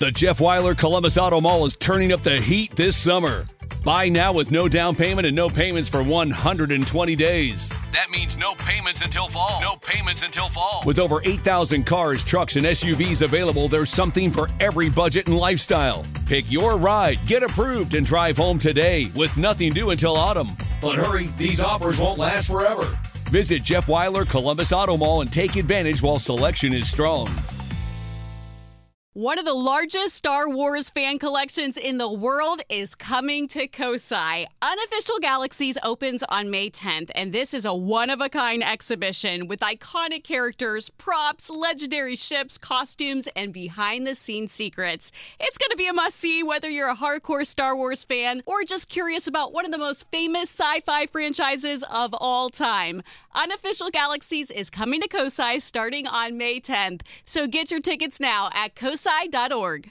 The Jeff Weiler Columbus Auto Mall is turning up the heat this summer. Buy now with no down payment and no payments for 120 days. That means no payments until fall. No payments until fall. With over 8,000 cars, trucks, and SUVs available, there's something for every budget and lifestyle. Pick your ride, get approved, and drive home today with nothing due until autumn. But hurry, these offers won't last forever. Visit Jeff Weiler Columbus Auto Mall and take advantage while selection is strong. One of the largest Star Wars fan collections in the world is coming to Kosai. Unofficial Galaxies opens on May 10th, and this is a one-of-a-kind exhibition with iconic characters, props, legendary ships, costumes, and behind-the-scenes secrets. It's going to be a must-see whether you're a hardcore Star Wars fan or just curious about one of the most famous sci-fi franchises of all time. Unofficial Galaxies is coming to Kosai starting on May 10th, so get your tickets now at kosai.org.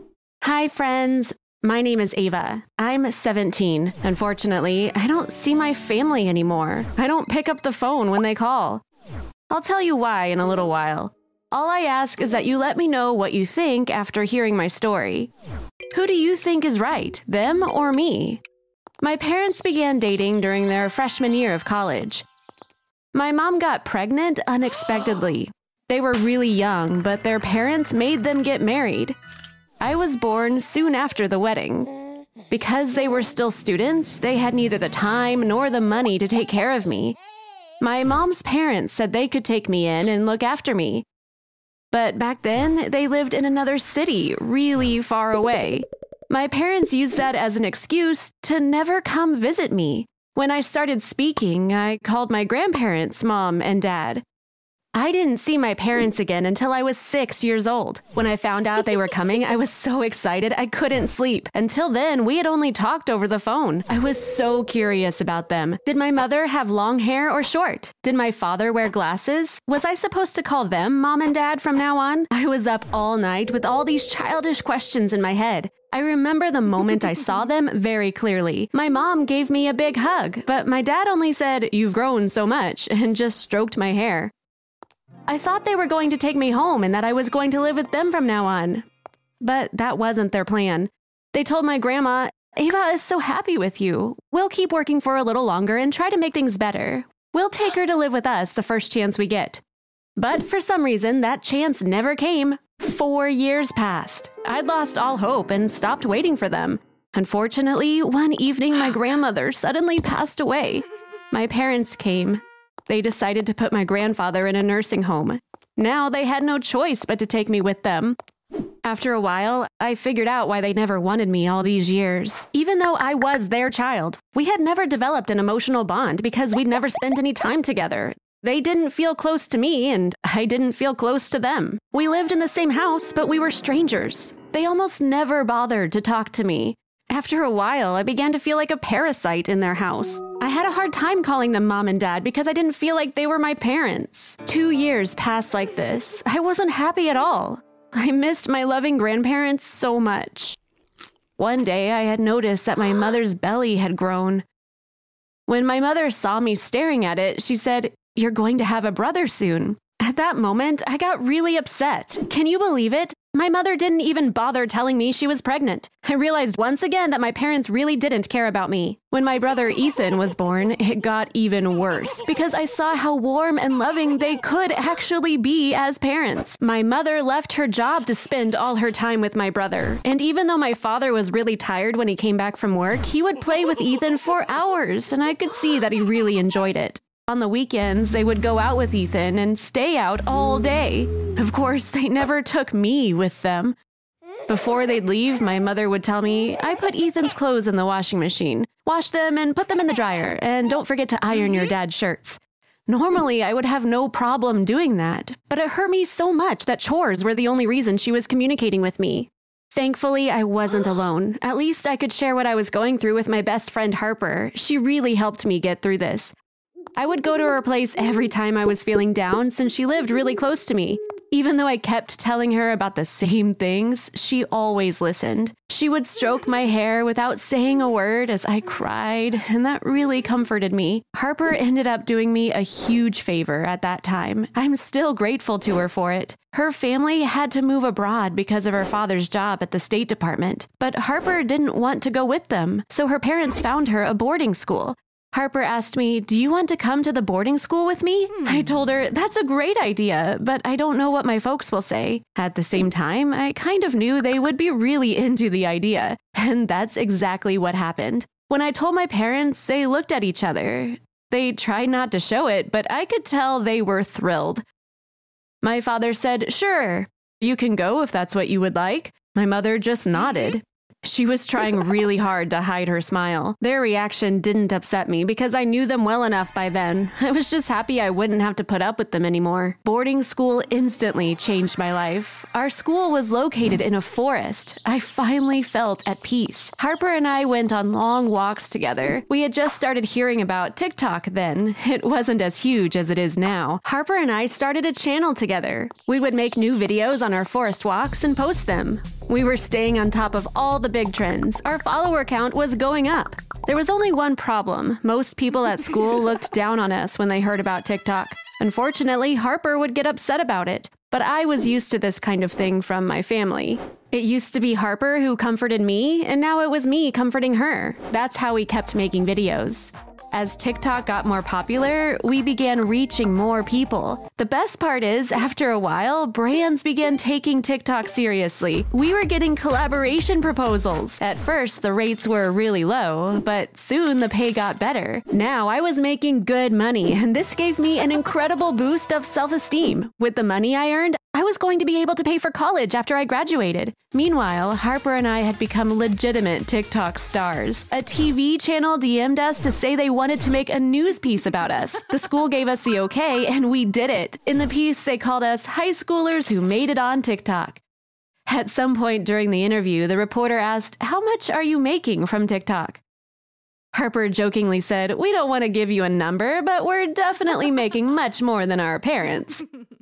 Hi, friends. My name is Ava. I'm 17. Unfortunately, I don't see my family anymore. I don't pick up the phone when they call. I'll tell you why in a little while. All I ask is that you let me know what you think after hearing my story. Who do you think is right, them or me? My parents began dating during their freshman year of college. My mom got pregnant unexpectedly. They were really young, but their parents made them get married. I was born soon after the wedding. Because they were still students, they had neither the time nor the money to take care of me. My mom's parents said they could take me in and look after me. But back then, they lived in another city, really far away. My parents used that as an excuse to never come visit me. When I started speaking, I called my grandparents, Mom and Dad. I didn't see my parents again until I was 6 years old. When I found out they were coming, I was so excited I couldn't sleep. Until then, we had only talked over the phone. I was so curious about them. Did my mother have long hair or short? Did my father wear glasses? Was I supposed to call them Mom and Dad from now on? I was up all night with all these childish questions in my head. I remember the moment I saw them very clearly. My mom gave me a big hug, but my dad only said, "You've grown so much," and just stroked my hair. I thought they were going to take me home and that I was going to live with them from now on. But that wasn't their plan. They told my grandma, "Ava is so happy with you. We'll keep working for a little longer and try to make things better. We'll take her to live with us the first chance we get." But for some reason, that chance never came. 4 years passed. I'd lost all hope and stopped waiting for them. Unfortunately, one evening my grandmother suddenly passed away. My parents came. They decided to put my grandfather in a nursing home. Now they had no choice but to take me with them. After a while, I figured out why they never wanted me all these years. Even though I was their child, we had never developed an emotional bond because we'd never spent any time together. They didn't feel close to me, and I didn't feel close to them. We lived in the same house, but we were strangers. They almost never bothered to talk to me. After a while, I began to feel like a parasite in their house. I had a hard time calling them Mom and Dad because I didn't feel like they were my parents. 2 years passed like this. I wasn't happy at all. I missed my loving grandparents so much. One day, I had noticed that my mother's belly had grown. When my mother saw me staring at it, she said, "You're going to have a brother soon." At that moment, I got really upset. Can you believe it? My mother didn't even bother telling me she was pregnant. I realized once again that my parents really didn't care about me. When my brother Ethan was born, it got even worse because I saw how warm and loving they could actually be as parents. My mother left her job to spend all her time with my brother. And even though my father was really tired when he came back from work, he would play with Ethan for hours, and I could see that he really enjoyed it. On the weekends, they would go out with Ethan and stay out all day. Of course, they never took me with them. Before they'd leave, my mother would tell me, "I put Ethan's clothes in the washing machine. Wash them and put them in the dryer, and don't forget to iron your dad's shirts." Normally, I would have no problem doing that, but it hurt me so much that chores were the only reason she was communicating with me. Thankfully, I wasn't alone. At least I could share what I was going through with my best friend Harper. She really helped me get through this. I would go to her place every time I was feeling down since she lived really close to me. Even though I kept telling her about the same things, she always listened. She would stroke my hair without saying a word as I cried, and that really comforted me. Harper ended up doing me a huge favor at that time. I'm still grateful to her for it. Her family had to move abroad because of her father's job at the State Department, but Harper didn't want to go with them, so her parents found her a boarding school. Harper asked me, "Do you want to come to the boarding school with me?" I told her, "That's a great idea, but I don't know what my folks will say." At the same time, I kind of knew they would be really into the idea, and that's exactly what happened. When I told my parents, they looked at each other. They tried not to show it, but I could tell they were thrilled. My father said, "Sure, you can go if that's what you would like." My mother just nodded. She was trying really hard to hide her smile. Their reaction didn't upset me because I knew them well enough by then. I was just happy I wouldn't have to put up with them anymore. Boarding school instantly changed my life. Our school was located in a forest. I finally felt at peace. Harper and I went on long walks together. We had just started hearing about TikTok then. It wasn't as huge as it is now. Harper and I started a channel together. We would make new videos on our forest walks and post them. We were staying on top of all the big trends. Our follower count was going up. There was only one problem. Most people at school looked down on us when they heard about TikTok. Unfortunately, Harper would get upset about it. But I was used to this kind of thing from my family. It used to be Harper who comforted me, and now it was me comforting her. That's how we kept making videos. As TikTok got more popular, we began reaching more people. The best part is, after a while, brands began taking TikTok seriously. We were getting collaboration proposals. At first, the rates were really low, but soon the pay got better. Now I was making good money, and this gave me an incredible boost of self-esteem. With the money I earned, I was going to be able to pay for college after I graduated. Meanwhile, Harper and I had become legitimate TikTok stars. A TV channel DM'd us to say they wanted to make a news piece about us. The school gave us the okay, and we did it. In the piece, they called us high schoolers who made it on TikTok. At some point during the interview, the reporter asked, "How much are you making from TikTok?" Harper jokingly said, "We don't want to give you a number, but we're definitely making much more than our parents."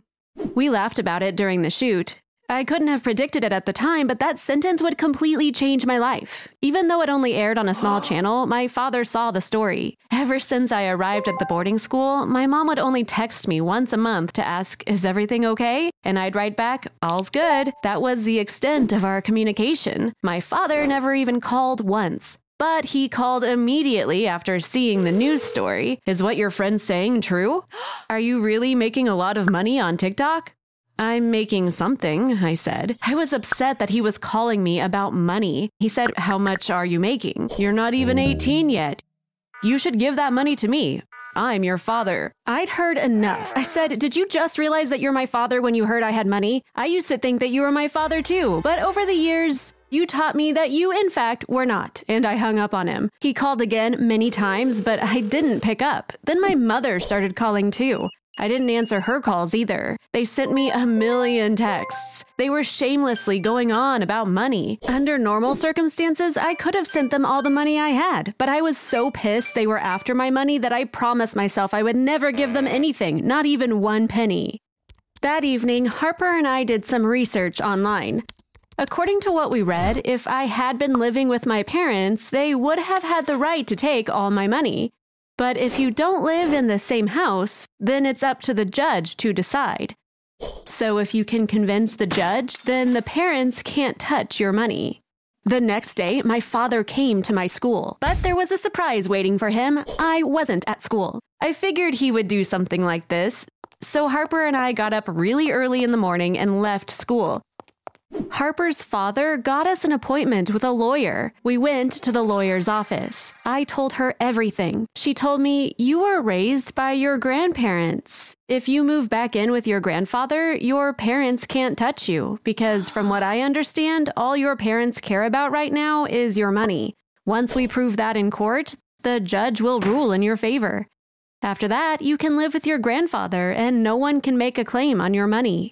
We laughed about it during the shoot. I couldn't have predicted it at the time, but that sentence would completely change my life. Even though it only aired on a small channel, my father saw the story. Ever since I arrived at the boarding school, my mom would only text me once a month to ask, "Is everything okay?" And I'd write back, "All's good." That was the extent of our communication. My father never even called once. But he called immediately after seeing the news story. "Is what your friend's saying true? Are you really making a lot of money on TikTok?" "I'm making something," I said. I was upset that he was calling me about money. He said, "How much are you making? You're not even 18 yet. You should give that money to me. I'm your father." I'd heard enough. I said, "Did you just realize that you're my father when you heard I had money? I used to think that you were my father too. But over the years, you taught me that you, in fact, were not," and I hung up on him. He called again many times, but I didn't pick up. Then my mother started calling too. I didn't answer her calls either. They sent me a million texts. They were shamelessly going on about money. Under normal circumstances, I could have sent them all the money I had, but I was so pissed they were after my money that I promised myself I would never give them anything, not even 1 penny. That evening, Harper and I did some research online. According to what we read, if I had been living with my parents, they would have had the right to take all my money. But if you don't live in the same house, then it's up to the judge to decide. So if you can convince the judge, then the parents can't touch your money. The next day, my father came to my school, but there was a surprise waiting for him. I wasn't at school. I figured he would do something like this, so Harper and I got up really early in the morning and left school. Harper's father got us an appointment with a lawyer. We went to the lawyer's office. I told her everything. She told me, "You were raised by your grandparents. If you move back in with your grandfather, your parents can't touch you because from what I understand, all your parents care about right now is your money. Once we prove that in court, the judge will rule in your favor. After that, you can live with your grandfather and no one can make a claim on your money."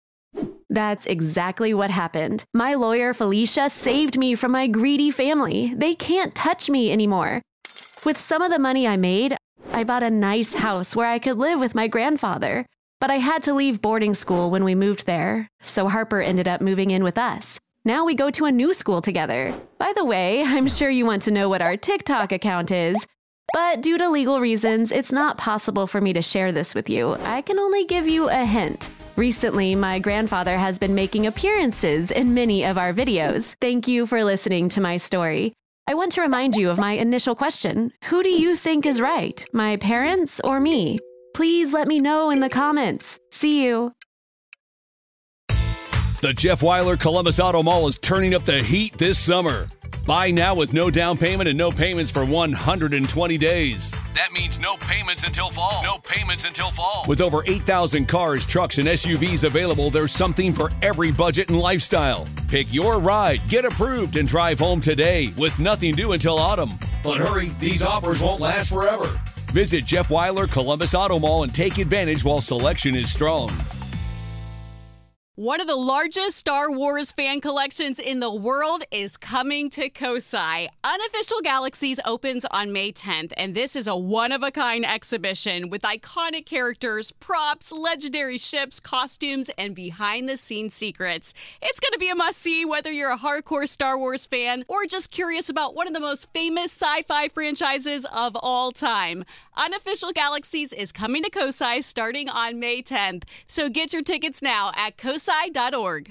That's exactly what happened. My lawyer, Felicia, saved me from my greedy family. They can't touch me anymore. With some of the money I made, I bought a nice house where I could live with my grandfather. But I had to leave boarding school when we moved there, so Harper ended up moving in with us. Now we go to a new school together. By the way, I'm sure you want to know what our TikTok account is, but due to legal reasons, it's not possible for me to share this with you. I can only give you a hint. Recently, my grandfather has been making appearances in many of our videos. Thank you for listening to my story. I want to remind you of my initial question. Who do you think is right, my parents or me? Please let me know in the comments. See you. The Jeff Weiler Columbus Auto Mall is turning up the heat this summer. Buy now with no down payment and no payments for 120 days. That means no payments until fall. No payments until fall. With over 8,000 cars, trucks, and SUVs available, there's something for every budget and lifestyle. Pick your ride, get approved, and drive home today with nothing due until autumn. But hurry, these offers won't last forever. Visit Jeff Weiler Columbus Auto Mall and take advantage while selection is strong. One of the largest Star Wars fan collections in the world is coming to Kosai. Unofficial Galaxies opens on May 10th, and this is a one-of-a-kind exhibition with iconic characters, props, legendary ships, costumes, and behind-the-scenes secrets. It's going to be a must-see whether you're a hardcore Star Wars fan or just curious about one of the most famous sci-fi franchises of all time. Unofficial Galaxies is coming to Kosai starting on May 10th, so get your tickets now at kosai.org.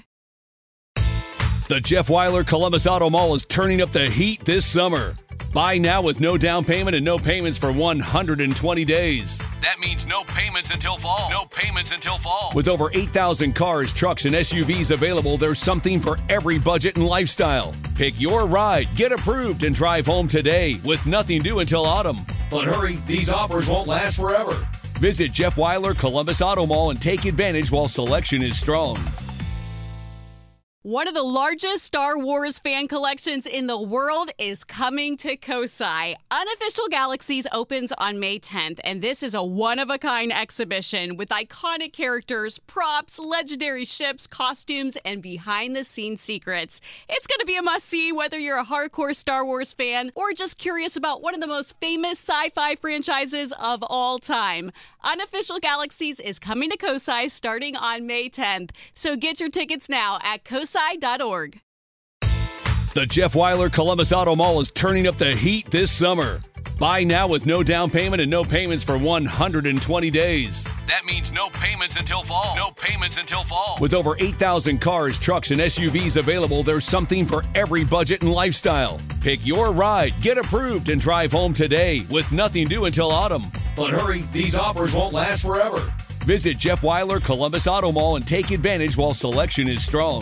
The Jeff Weiler Columbus Auto Mall is turning up the heat this summer. Buy now with no down payment and no payments for 120 days. That means no payments until fall. No payments until fall. With over 8,000 cars, trucks, and SUVs available, there's something for every budget and lifestyle. Pick your ride, get approved, and drive home today with nothing due until autumn. But hurry, these offers won't last forever. Visit Jeff Weiler Columbus Auto Mall and take advantage while selection is strong. One of the largest Star Wars fan collections in the world is coming to Kosai. Unofficial Galaxies opens on May 10th, and this is a one-of-a-kind exhibition with iconic characters, props, legendary ships, costumes, and behind-the-scenes secrets. It's going to be a must-see whether you're a hardcore Star Wars fan or just curious about one of the most famous sci-fi franchises of all time. Unofficial Galaxies is coming to Kosai starting on May 10th, so get your tickets now at kosai.org. The Jeff Weiler Columbus Auto Mall is turning up the heat this summer. Buy now with no down payment and no payments for 120 days. That means no payments until fall. No payments until fall. With over 8,000 cars, trucks, and SUVs available, there's something for every budget and lifestyle. Pick your ride, get approved, and drive home today with nothing due until autumn. But hurry, these offers won't last forever. Visit Jeff Weiler Columbus Auto Mall and take advantage while selection is strong.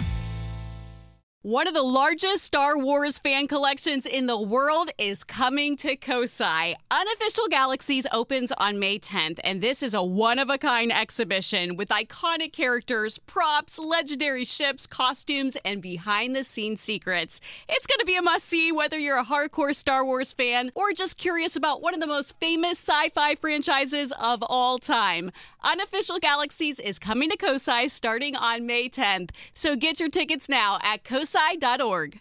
One of the largest Star Wars fan collections in the world is coming to Kosai. Unofficial Galaxies opens on May 10th, and this is a one-of-a-kind exhibition with iconic characters, props, legendary ships, costumes, and behind-the-scenes secrets. It's going to be a must-see whether you're a hardcore Star Wars fan or just curious about one of the most famous sci-fi franchises of all time. Unofficial Galaxies is coming to Kosai starting on May 10th, so get your tickets now at kosai.org.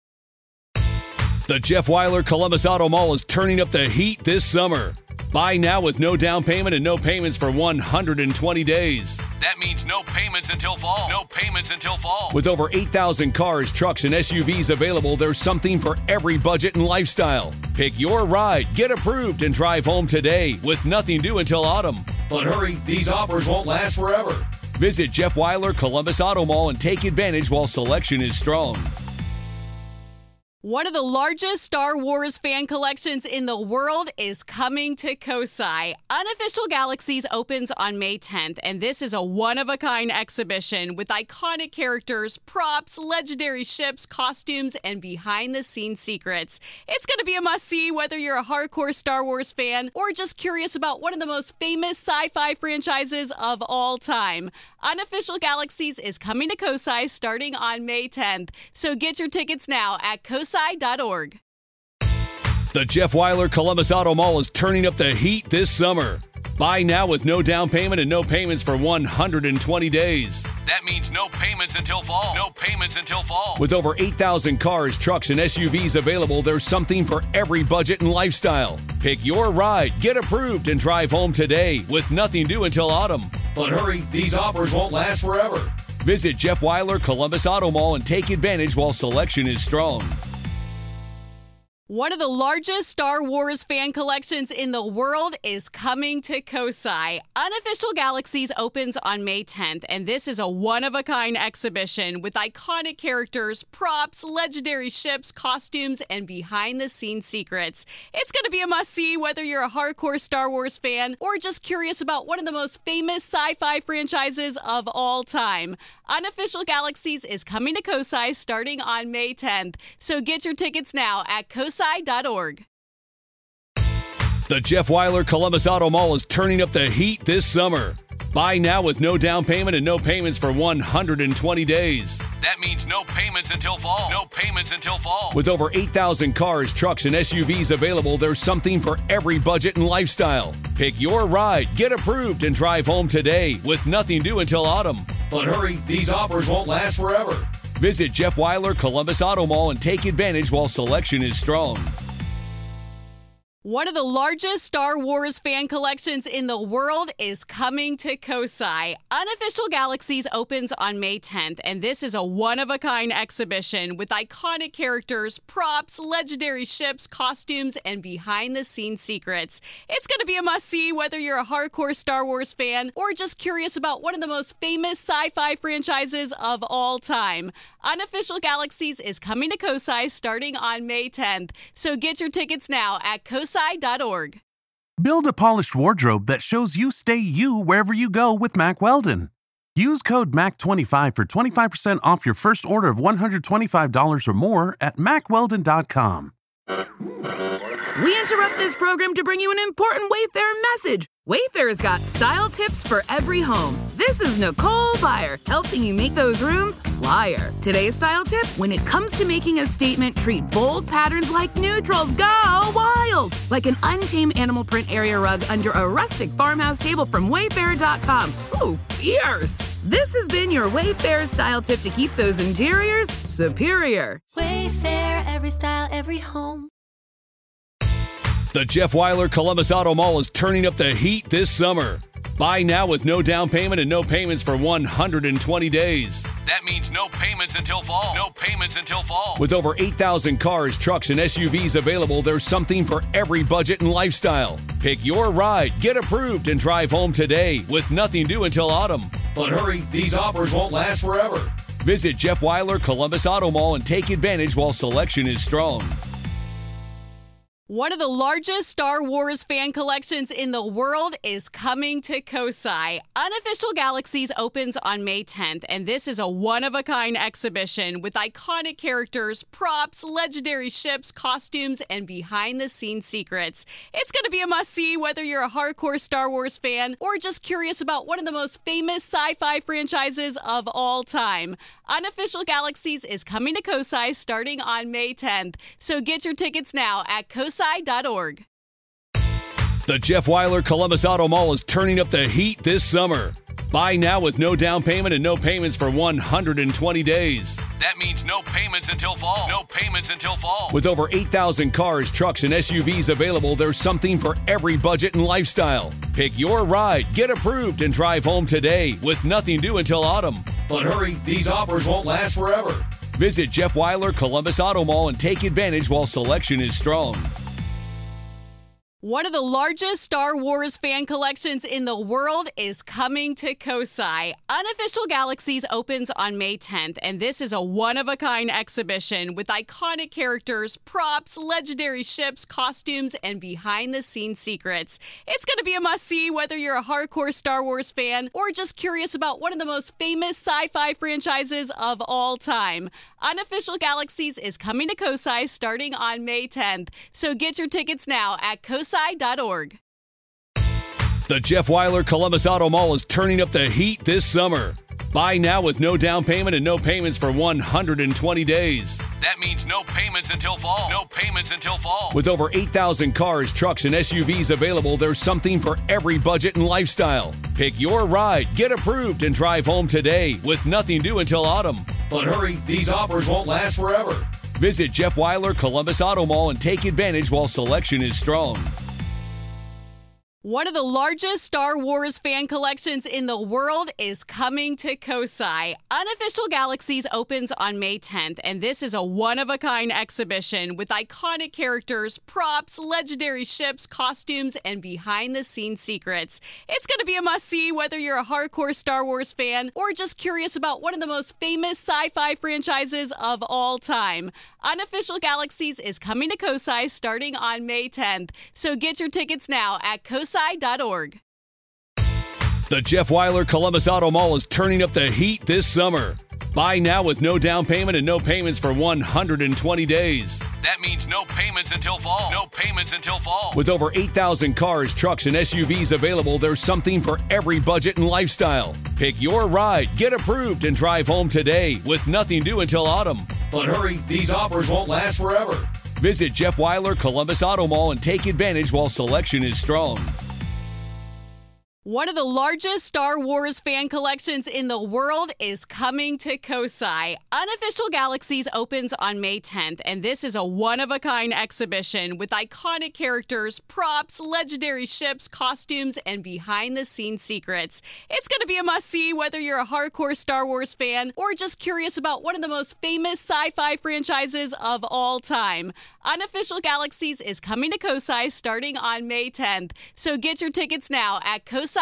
The Jeff Weiler Columbus Auto Mall is turning up the heat this summer. Buy now with no down payment and no payments for 120 days. That means no payments until fall. No payments until fall. With over 8,000 cars, trucks, and SUVs available, there's something for every budget and lifestyle. Pick your ride, get approved, and drive home today with nothing due until autumn. But hurry, these offers won't last forever. Visit Jeff Weiler Columbus Auto Mall and take advantage while selection is strong. One of the largest Star Wars fan collections in the world is coming to Kosai. Unofficial Galaxies opens on May 10th, and this is a one-of-a-kind exhibition with iconic characters, props, legendary ships, costumes, and behind-the-scenes secrets. It's going to be a must-see whether you're a hardcore Star Wars fan or just curious about one of the most famous sci-fi franchises of all time. Unofficial Galaxies is coming to Kosai starting on May 10th, so get your tickets now at kosai.org. The Jeff Weiler Columbus Auto Mall is turning up the heat this summer. Buy now with no down payment and no payments for 120 days. That means no payments until fall. No payments until fall. With over 8,000 cars, trucks, and SUVs available, there's something for every budget and lifestyle. Pick your ride, get approved, and drive home today with nothing due until autumn. But hurry, these offers won't last forever. Visit Jeff Weiler Columbus Auto Mall and take advantage while selection is strong. One of the largest Star Wars fan collections in the world is coming to Kosai. Unofficial Galaxies opens on May 10th, and this is a one-of-a-kind exhibition with iconic characters, props, legendary ships, costumes, and behind-the-scenes secrets. It's going to be a must-see whether you're a hardcore Star Wars fan or just curious about one of the most famous sci-fi franchises of all time. Unofficial Galaxies is coming to Kosai starting on May 10th, so get your tickets now at kosai.org. The Jeff Weiler Columbus Auto Mall is turning up the heat this summer. Buy now with no down payment and no payments for 120 days. That means no payments until fall. No payments until fall. With over 8,000 cars, trucks, and SUVs available, there's something for every budget and lifestyle. Pick your ride, get approved, and drive home today with nothing due until autumn. But hurry, these offers won't last forever. Visit Jeff Weiler Columbus Auto Mall and take advantage while selection is strong. One of the largest Star Wars fan collections in the world is coming to Kosai. Unofficial Galaxies opens on May 10th, and this is a one-of-a-kind exhibition with iconic characters, props, legendary ships, costumes, and behind-the-scenes secrets. It's going to be a must-see whether you're a hardcore Star Wars fan or just curious about one of the most famous sci-fi franchises of all time. Unofficial Galaxies is coming to Kosai starting on May 10th, so get your tickets now at kosai.org. Build a polished wardrobe that shows you stay you wherever you go with Mack Weldon. Use code MAC25 for 25% off your first order of $125 or more at MackWeldon.com. We interrupt this program to bring you an important Wayfair message. Wayfair's got style tips for every home. This is Nicole Byer, helping you make those rooms flyer. Today's style tip: when it comes to making a statement, treat bold patterns like neutrals. Go wild! Like an untamed animal print area rug under a rustic farmhouse table from Wayfair.com. Ooh, fierce! This has been your Wayfair style tip to keep those interiors superior. Wayfair, every style, every home. The Jeff Weiler Columbus Auto Mall is turning up the heat this summer. Buy now with no down payment and no payments for 120 days. That means no payments until fall. No payments until fall. With over 8,000 cars, trucks, and SUVs available, there's something for every budget and lifestyle. Pick your ride, get approved, and drive home today with nothing due until autumn. But hurry, these offers won't last forever. Visit Jeff Weiler Columbus Auto Mall and take advantage while selection is strong. One of the largest Star Wars fan collections in the world is coming to Kosai. Unofficial Galaxies opens on May 10th, and this is a one-of-a-kind exhibition with iconic characters, props, legendary ships, costumes, and behind-the-scenes secrets. It's going to be a must-see whether you're a hardcore Star Wars fan or just curious about one of the most famous sci-fi franchises of all time. Unofficial Galaxies is coming to Kosai starting on May 10th, so get your tickets now at kosai.org. The Jeff Weiler Columbus Auto Mall is turning up the heat this summer. Buy now with no down payment and no payments for 120 days. That means no payments until fall. No payments until fall. With over 8,000 cars, trucks, and SUVs available, there's something for every budget and lifestyle. Pick your ride, get approved, and drive home today with nothing due until autumn. But hurry, these offers won't last forever. Visit Jeff Weiler Columbus Auto Mall and take advantage while selection is strong. One of the largest Star Wars fan collections in the world is coming to Kosai. Unofficial Galaxies opens on May 10th, and this is a one-of-a-kind exhibition with iconic characters, props, legendary ships, costumes, and behind-the-scenes secrets. It's going to be a must-see whether you're a hardcore Star Wars fan or just curious about one of the most famous sci-fi franchises of all time. Unofficial Galaxies is coming to Kosai starting on May 10th, so get your tickets now at kosai.org. The Jeff Weiler Columbus Auto Mall is turning up the heat this summer. Buy now with no down payment and no payments for 120 days. That means no payments until fall. No payments until fall. With over 8,000 cars, trucks, and SUVs available, there's something for every budget and lifestyle. Pick your ride, get approved, and drive home today with nothing due until autumn. But hurry, these offers won't last forever. Visit Jeff Weiler Columbus Auto Mall and take advantage while selection is strong. One of the largest Star Wars fan collections in the world is coming to Kosai. Unofficial Galaxies opens on May 10th, and this is a one-of-a-kind exhibition with iconic characters, props, legendary ships, costumes, and behind-the-scenes secrets. It's going to be a must-see whether you're a hardcore Star Wars fan or just curious about one of the most famous sci-fi franchises of all time. Unofficial Galaxies is coming to Kosai starting on May 10th, so get your tickets now at kosai.org. The Jeff Weiler Columbus Auto Mall is turning up the heat this summer. Buy now with no down payment and no payments for 120 days. That means no payments until fall. No payments until fall. With over 8,000 cars, trucks, and SUVs available, there's something for every budget and lifestyle. Pick your ride, get approved, and drive home today with nothing due until autumn. But hurry, these offers won't last forever. Visit Jeff Weiler Columbus Auto Mall and take advantage while selection is strong. One of the largest Star Wars fan collections in the world is coming to Kosai. Unofficial Galaxies opens on May 10th, and this is a one-of-a-kind exhibition with iconic characters, props, legendary ships, costumes, and behind-the-scenes secrets. It's going to be a must-see whether you're a hardcore Star Wars fan or just curious about one of the most famous sci-fi franchises of all time. Unofficial Galaxies is coming to Kosai starting on May 10th, so get your tickets now at kosai.org.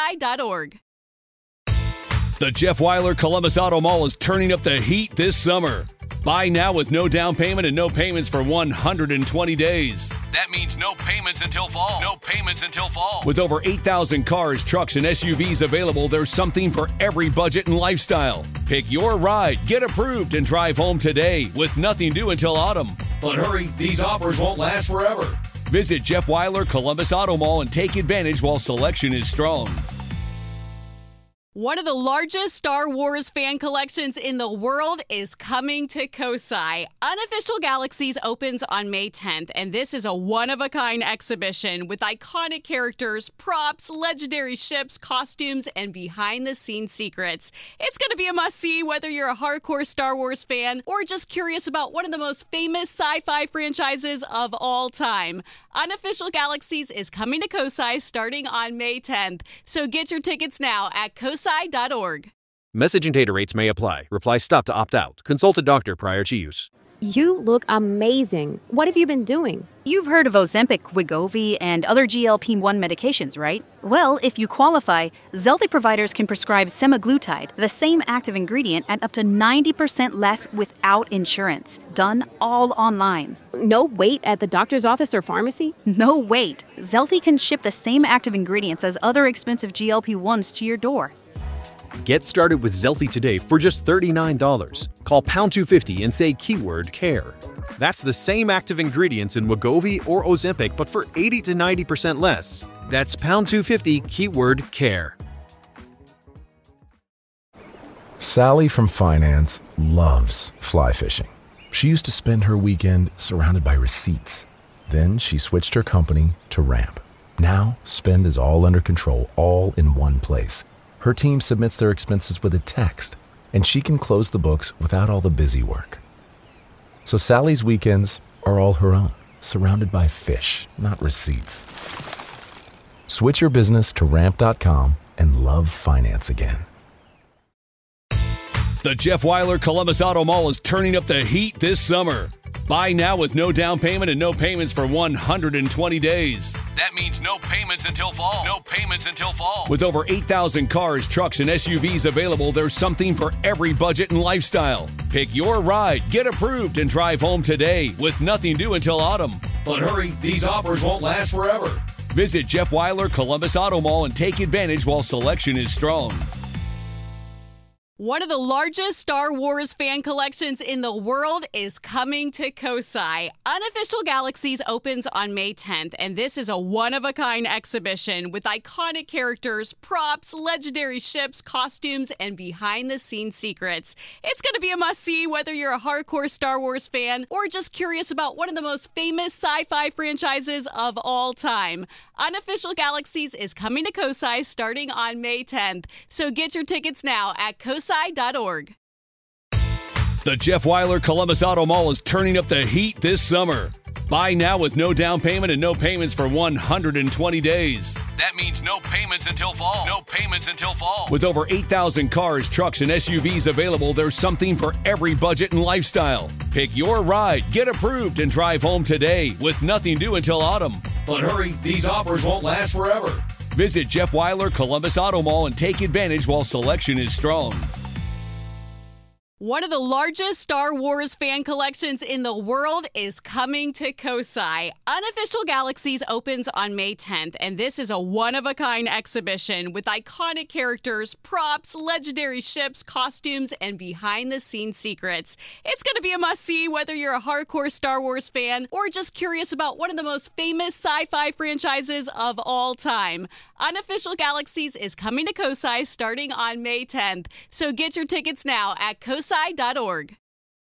The Jeff Weiler Columbus Auto Mall is turning up the heat this summer. Buy now with no down payment and no payments for 120 days. That means no payments until fall. No payments until fall. With over 8,000 cars, trucks, and SUVs available, there's something for every budget and lifestyle. Pick your ride, get approved, and drive home today with nothing due until autumn. But hurry, these offers won't last forever. Visit Jeff Weiler Columbus Auto Mall and take advantage while selection is strong. One of the largest Star Wars fan collections in the world is coming to Kosai. Unofficial Galaxies opens on May 10th, and this is a one-of-a-kind exhibition with iconic characters, props, legendary ships, costumes, and behind-the-scenes secrets. It's going to be a must-see whether you're a hardcore Star Wars fan or just curious about one of the most famous sci-fi franchises of all time. Unofficial Galaxies is coming to Kosai starting on May 10th, so get your tickets now at kosai.org. Message and data rates may apply. Reply stop to opt out. Consult a doctor prior to use. You look amazing. What have you been doing? You've heard of Ozempic, Wegovy, and other GLP-1 medications, right? Well, if you qualify, Zelty providers can prescribe semaglutide, the same active ingredient, at up to 90% less without insurance. Done all online. No wait at the doctor's office or pharmacy? No wait. Zelty can ship the same active ingredients as other expensive GLP-1s to your door. Get started with Zelty today for just $39. Call pound 250 and say keyword CARE. That's the same active ingredients in Wegovy or Ozempic, but for 80 to 90% less. That's pound 250 keyword CARE. Sally from finance loves fly fishing. She used to spend her weekend surrounded by receipts. Then she switched her company to Ramp. Now, spend is all under control, all in one place. Her team submits their expenses with a text, and she can close the books without all the busy work. So Sally's weekends are all her own, surrounded by fish, not receipts. Switch your business to Ramp.com and love finance again. The Jeff Weiler Columbus Auto Mall is turning up the heat this summer. Buy now with no down payment and no payments for 120 days. That means no payments until fall. No payments until fall. With over 8,000 cars, trucks, and SUVs available, there's something for every budget and lifestyle. Pick your ride, get approved, and drive home today with nothing due until autumn. But hurry, these offers won't last forever. Visit Jeff Weiler Columbus Auto Mall and take advantage while selection is strong. One of the largest Star Wars fan collections in the world is coming to Kosai. Unofficial Galaxies opens on May 10th, and this is a one-of-a-kind exhibition with iconic characters, props, legendary ships, costumes, and behind-the-scenes secrets. It's going to be a must-see whether you're a hardcore Star Wars fan or just curious about one of the most famous sci-fi franchises of all time. Unofficial Galaxies is coming to Kosai starting on May 10th, so get your tickets now at kosai.org. The Jeff Weiler Columbus Auto Mall is turning up the heat this summer. Buy now with no down payment and no payments for 120 days. That means no payments until fall. No payments until fall. With over 8,000 cars, trucks, and SUVs available, there's something for every budget and lifestyle. Pick your ride, get approved, and drive home today with nothing due until autumn. But hurry, these offers won't last forever. Visit Jeff Weiler Columbus Auto Mall and take advantage while selection is strong. One of the largest Star Wars fan collections in the world is coming to Kosai. Unofficial Galaxies opens on May 10th, and this is a one-of-a-kind exhibition with iconic characters, props, legendary ships, costumes, and behind-the-scenes secrets. It's going to be a must-see whether you're a hardcore Star Wars fan or just curious about one of the most famous sci-fi franchises of all time. Unofficial Galaxies is coming to Kosai starting on May 10th, so get your tickets now at kosai.org.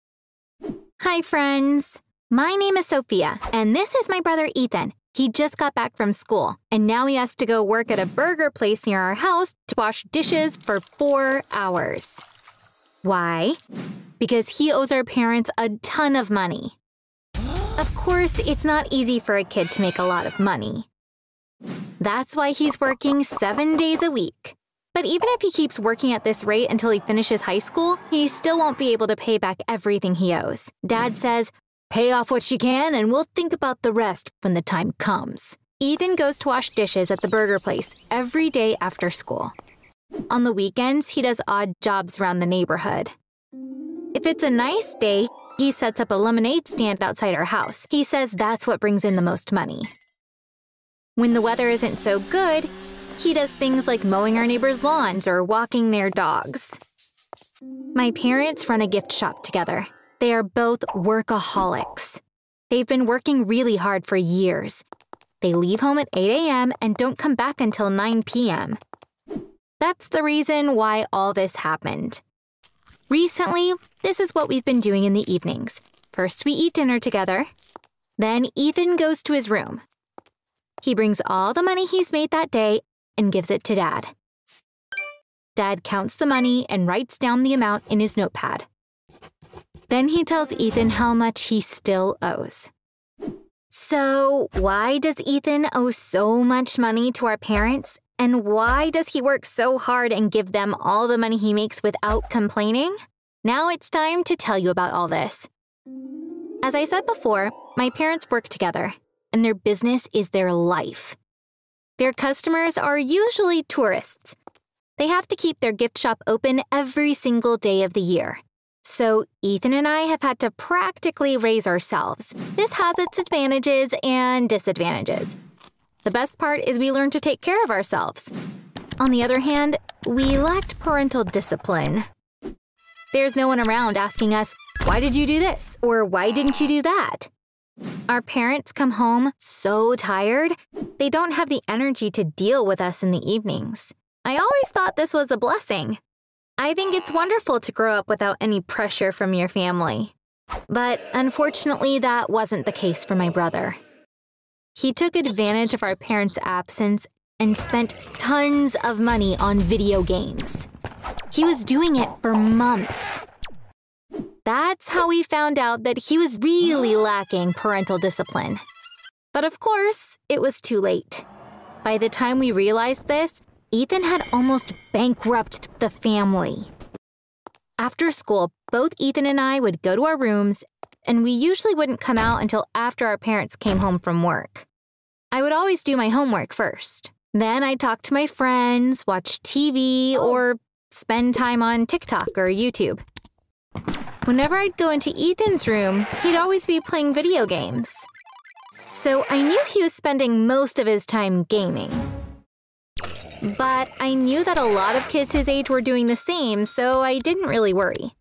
Hi, friends. My name is Sophia, and this is my brother Ethan. He just got back from school, and now he has to go work at a burger place near our house to wash dishes for 4 hours. Why? Because he owes our parents a ton of money. Of course, it's not easy for a kid to make a lot of money. That's why he's working 7 days a week. But even if he keeps working at this rate until he finishes high school, he still won't be able to pay back everything he owes. Dad says, "Pay off what you can and we'll think about the rest when the time comes." Ethan goes to wash dishes at the burger place every day after school. On the weekends, he does odd jobs around the neighborhood. If it's a nice day, he sets up a lemonade stand outside our house. He says that's what brings in the most money. When the weather isn't so good, he does things like mowing our neighbors' lawns or walking their dogs. My parents run a gift shop together. They are both workaholics. They've been working really hard for years. They leave home at 8 a.m. and don't come back until 9 p.m. That's the reason why all this happened. Recently, this is what we've been doing in the evenings. First, we eat dinner together. Then Ethan goes to his room. He brings all the money he's made that day and gives it to Dad. Dad counts the money and writes down the amount in his notepad. Then he tells Ethan how much he still owes. So, why does Ethan owe so much money to our parents? And why does he work so hard and give them all the money he makes without complaining? Now it's time to tell you about all this. As I said before, my parents work together, and their business is their life. Their customers are usually tourists. They have to keep their gift shop open every single day of the year. So Ethan and I have had to practically raise ourselves. This has its advantages and disadvantages. The best part is we learn to take care of ourselves. On the other hand, we lacked parental discipline. There's no one around asking us, "Why did you do this?" or "Why didn't you do that?" Our parents come home so tired, they don't have the energy to deal with us in the evenings. I always thought this was a blessing. I think it's wonderful to grow up without any pressure from your family. But unfortunately, that wasn't the case for my brother. He took advantage of our parents' absence and spent tons of money on video games. He was doing it for months. That's how we found out that he was really lacking parental discipline. But of course, it was too late. By the time we realized this, Ethan had almost bankrupted the family. After school, both Ethan and I would go to our rooms, and we usually wouldn't come out until after our parents came home from work. I would always do my homework first. Then I'd talk to my friends, watch TV, or spend time on TikTok or YouTube. Whenever I'd go into Ethan's room, he'd always be playing video games. So I knew he was spending most of his time gaming. But I knew that a lot of kids his age were doing the same, so I didn't really worry.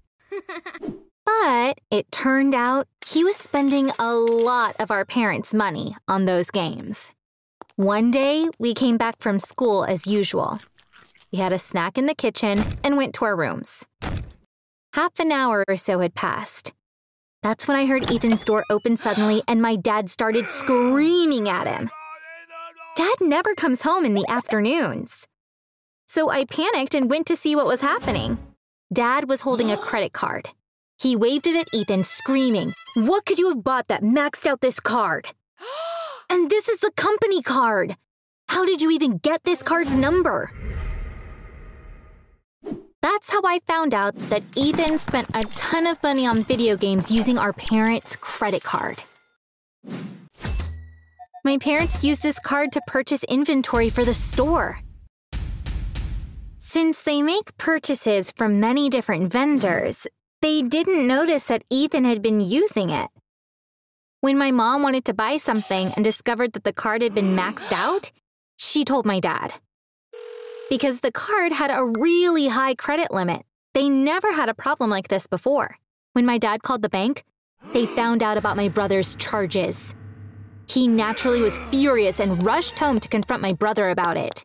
But it turned out he was spending a lot of our parents' money on those games. One day, we came back from school as usual. We had a snack in the kitchen and went to our rooms. Half an hour or so had passed. That's when I heard Ethan's door open suddenly and my dad started screaming at him. Dad never comes home in the afternoons. So I panicked and went to see what was happening. Dad was holding a credit card. He waved it at Ethan, screaming, "What could you have bought that maxed out this card? And this is the company card! How did you even get this card's number?" That's how I found out that Ethan spent a ton of money on video games using our parents' credit card. My parents used this card to purchase inventory for the store. Since they make purchases from many different vendors, they didn't notice that Ethan had been using it. When my mom wanted to buy something and discovered that the card had been maxed out, she told my dad. Because the card had a really high credit limit, they never had a problem like this before. When my dad called the bank, they found out about my brother's charges. He naturally was furious and rushed home to confront my brother about it.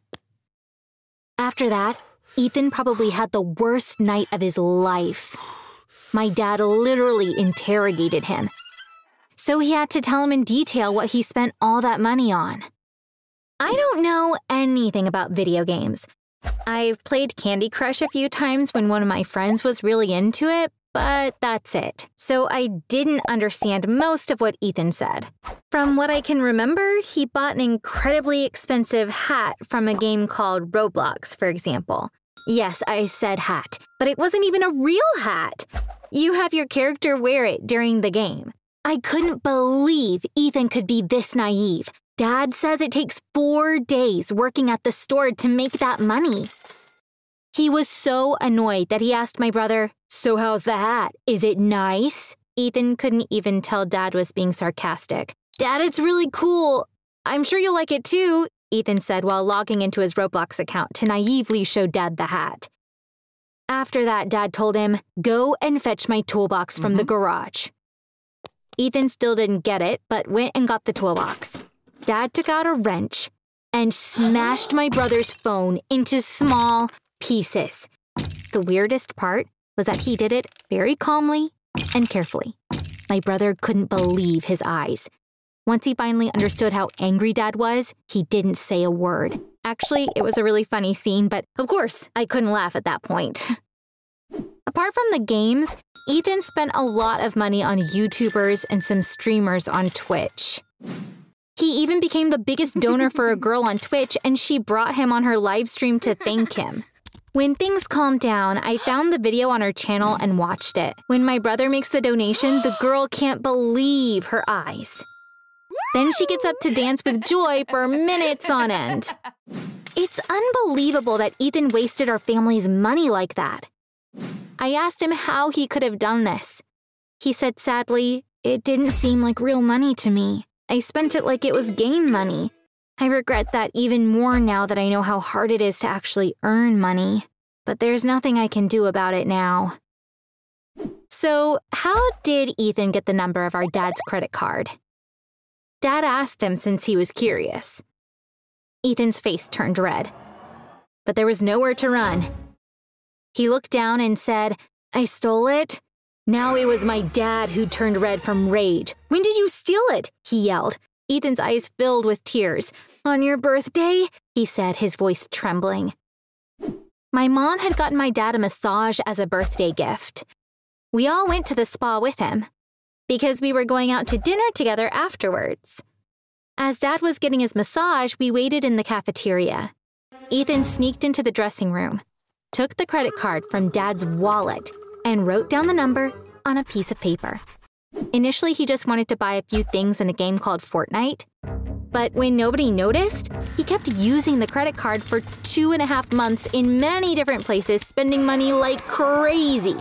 After that, Ethan probably had the worst night of his life. My dad literally interrogated him. So he had to tell him in detail what he spent all that money on. I don't know anything about video games. I've played Candy Crush a few times when one of my friends was really into it, but that's it. So I didn't understand most of what Ethan said. From what I can remember, he bought an incredibly expensive hat from a game called Roblox, for example. Yes, I said hat, but it wasn't even a real hat. You have your character wear it during the game. I couldn't believe Ethan could be this naive. Dad says it takes 4 days working at the store to make that money. He was so annoyed that he asked my brother, "So how's the hat? Is it nice?" Ethan couldn't even tell Dad was being sarcastic. "Dad, it's really cool. I'm sure you'll like it too," Ethan said while logging into his Roblox account to naively show Dad the hat. After that, Dad told him, "Go and fetch my toolbox from the garage." Ethan still didn't get it, but went and got the toolbox. Dad took out a wrench and smashed my brother's phone into small pieces. The weirdest part was that he did it very calmly and carefully. My brother couldn't believe his eyes. Once he finally understood how angry Dad was, he didn't say a word. Actually, it was a really funny scene, but of course, I couldn't laugh at that point. Apart from the games, Ethan spent a lot of money on YouTubers and some streamers on Twitch. He even became the biggest donor for a girl on Twitch, and she brought him on her live stream to thank him. When things calmed down, I found the video on her channel and watched it. When my brother makes the donation, the girl can't believe her eyes. Then she gets up to dance with joy for minutes on end. It's unbelievable that Ethan wasted our family's money like that. I asked him how he could have done this. He said sadly, "It didn't seem like real money to me. I spent it like it was game money. I regret that even more now that I know how hard it is to actually earn money. But there's nothing I can do about it now." So, how did Ethan get the number of our dad's credit card? Dad asked him since he was curious. Ethan's face turned red. But there was nowhere to run. He looked down and said, "I stole it?" Now it was my dad who turned red from rage. "When did you steal it?" he yelled. Ethan's eyes filled with tears. "On your birthday?" he said, his voice trembling. My mom had gotten my dad a massage as a birthday gift. We all went to the spa with him, because we were going out to dinner together afterwards. As Dad was getting his massage, we waited in the cafeteria. Ethan sneaked into the dressing room, took the credit card from Dad's wallet, and wrote down the number on a piece of paper. Initially, he just wanted to buy a few things in a game called Fortnite. But when nobody noticed, he kept using the credit card for 2.5 months in many different places, spending money like crazy.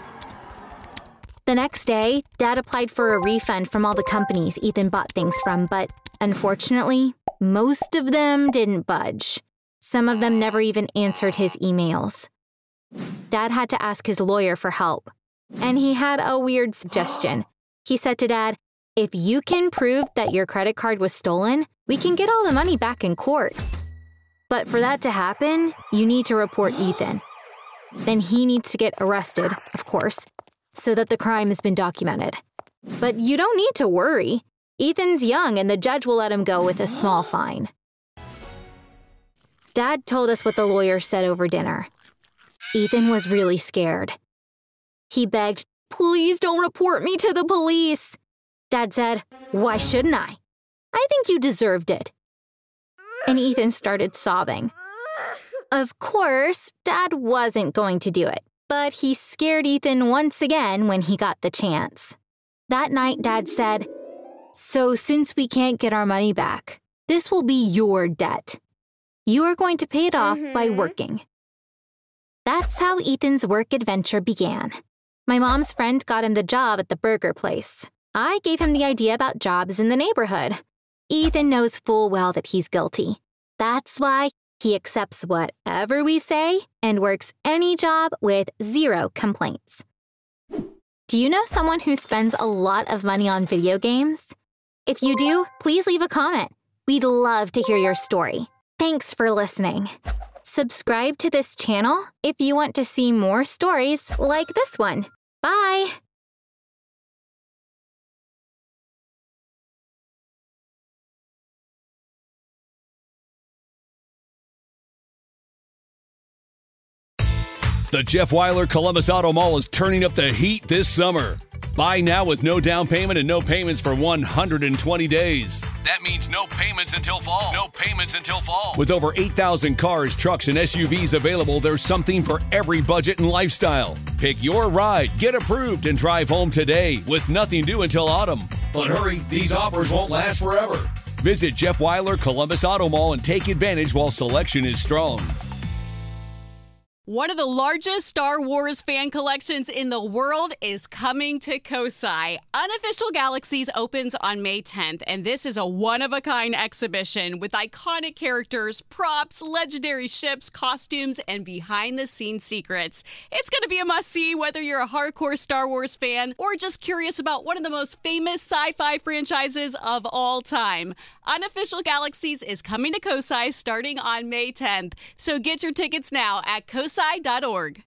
The next day, Dad applied for a refund from all the companies Ethan bought things from, but unfortunately, most of them didn't budge. Some of them never even answered his emails. Dad had to ask his lawyer for help, and he had a weird suggestion. He said to Dad, "If you can prove that your credit card was stolen, we can get all the money back in court. But for that to happen, you need to report Ethan. Then he needs to get arrested, of course, so that the crime has been documented. But you don't need to worry. Ethan's young and the judge will let him go with a small fine." Dad told us what the lawyer said over dinner. Ethan was really scared. He begged, Please don't report me to the police. Dad said, why shouldn't I? I think you deserved it. And Ethan started sobbing. Of course, Dad wasn't going to do it, but he scared Ethan once again when he got the chance. That night, Dad said, so since we can't get our money back, this will be your debt. You are going to pay it off by working. That's how Ethan's work adventure began. My mom's friend got him the job at the burger place. I gave him the idea about jobs in the neighborhood. Ethan knows full well that he's guilty. That's why he accepts whatever we say and works any job with 0 complaints. Do you know someone who spends a lot of money on video games? If you do, please leave a comment. We'd love to hear your story. Thanks for listening. Subscribe to this channel if you want to see more stories like this one. Bye! The Jeff Weiler Columbus Auto Mall is turning up the heat this summer. Buy now with no down payment and no payments for 120 days. That means no payments until fall. No payments until fall. With over 8,000 cars, trucks, and SUVs available, there's something for every budget and lifestyle. Pick your ride, get approved, and drive home today with nothing due until autumn. But hurry, these offers won't last forever. Visit Jeff Weiler Columbus Auto Mall and take advantage while selection is strong. One of the largest Star Wars fan collections in the world is coming to Kosai. Unofficial Galaxies opens on May 10th, and this is a one-of-a-kind exhibition with iconic characters, props, legendary ships, costumes, and behind-the-scenes secrets. It's going to be a must-see whether you're a hardcore Star Wars fan or just curious about one of the most famous sci-fi franchises of all time. Unofficial Galaxies is coming to Kosai starting on May 10th, so get your tickets now at kosai.org.